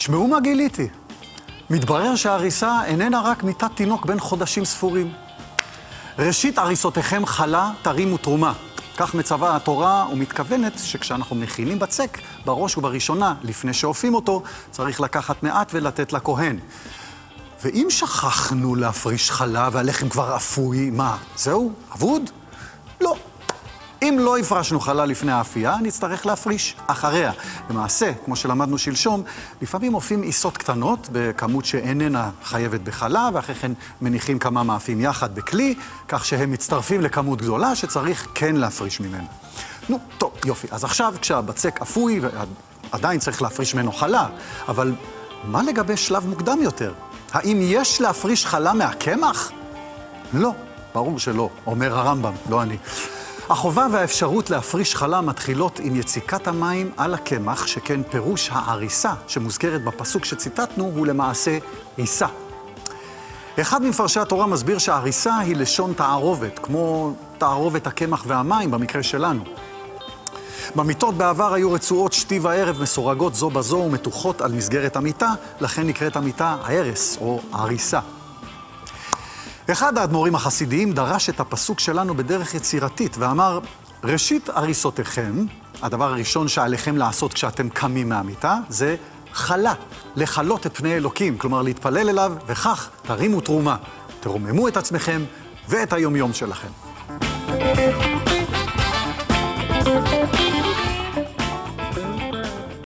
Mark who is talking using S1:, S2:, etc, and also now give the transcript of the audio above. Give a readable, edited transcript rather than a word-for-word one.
S1: תשמעו מה גיליתי. מתברר שההריסה איננה רק מיטת תינוק בין חודשים ספורים. ראשית הריסותיכם חלה, תרימו תרומה. כך מצווה התורה ומתכוונת שכשאנחנו מכינים בצק, בראש ובראשונה, לפני שאופים אותו, צריך לקחת מעט ולתת לכהן. ואם שכחנו להפריש חלה והלחם כבר אפוי, מה? זהו? אבוד? לא. אם לא הפרשנו חלה לפני האפייה, נצטרך להפריש אחריה. למעשה, כמו שלמדנו שלשום, לפעמים אופים עיסות קטנות בכמות שאיננה חייבת בחלה, ואחרי כן מניחים כמה מאפים יחד בכלי, כך שהם מצטרפים לכמות גדולה שצריך כן להפריש ממנה. נו, טוב, יופי. אז עכשיו כשהבצק אפוי, עדיין צריך להפריש ממנו חלה, אבל מה לגבי שלב מוקדם יותר? האם יש להפריש חלה מהקמח? לא, ברור שלא, אומר הרמב"ם, לא אני. החובה והאפשרות להפריש חלה מתחילות עם יציקת המים על הקמח, שכן פירוש העריסה שמוזכרת בפסוק שציטטנו הוא למעשה עיסה. אחד ממפרשי התורה מסביר שהעריסה היא לשון תערובת, כמו תערובת הקמח והמים במקרה שלנו. במיטות בעבר היו רצועות שתי וערב מסורגות זו בזו ומתוחות על מסגרת המיטה, לכן נקראת המיטה הערס או העריסה. אחד האדמו"רים החסידיים דרש את הפסוק שלנו בדרך יצירתית ואמר, ראשית הריסותיכם, הדבר הראשון שעליכם לעשות כשאתם קמים מהמיטה, זה חלה, לחלות את פני אלוקים, כלומר להתפלל אליו, וכך תרימו תרומה, תרוממו את עצמכם ואת היומיום שלכם.